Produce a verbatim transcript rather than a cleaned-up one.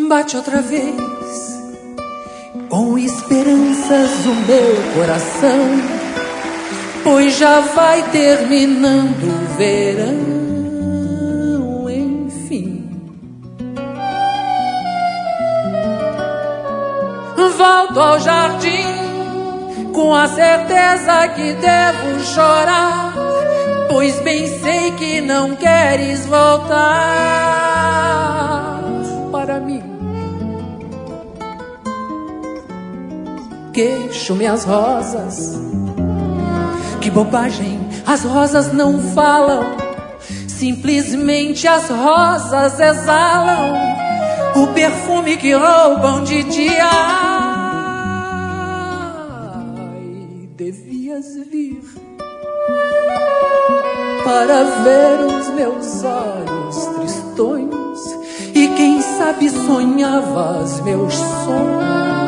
Bate outra vez, com esperanças o meu coração, pois já vai terminando o verão, enfim. Volto ao jardim com a certeza que devo chorar, pois bem sei que não queres voltar para mim. Queixo minhas rosas, que bobagem, as rosas não falam, simplesmente as rosas exalam o perfume que roubam de dia. Ai, devias vir para ver os meus olhos tristonhos, e quem sabe sonhavas meus sonhos.